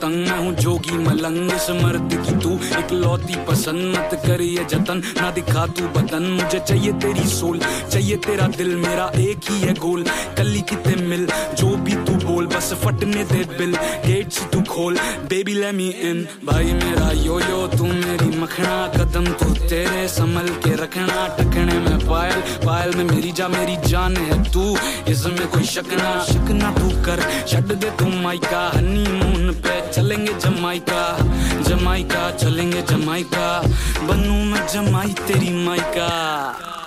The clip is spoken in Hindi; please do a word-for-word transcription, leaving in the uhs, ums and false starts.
दबंग, मैं हूँ जोगी मलंग, इस मर्द की तू इकलौती पसंद, मत कर ये जतन ना दिखा तू बदन, मुझे चाहिए तेरी सोल, चाहिए तेरा दिल, मेरा एक ही है गोल, कली किते मिल जो भी तू बोल, बस फटने दे बिल, गेट्स तू खोल, बेबी लेट मी इन, भाई मेरा यो यो तू मेरी मखना, कदम तू तेरे संभल के रखना, टकने में पायल पायल में मेरी जा मेरी जान है तू, इसमें कोई शक ना शक ना तू कर, छड़ दे तू माइका, हनीमून पे चलेंगे जमाइका, जमाइका चलेंगे जमाइका, बनूं मैं जमाई तेरी माइका।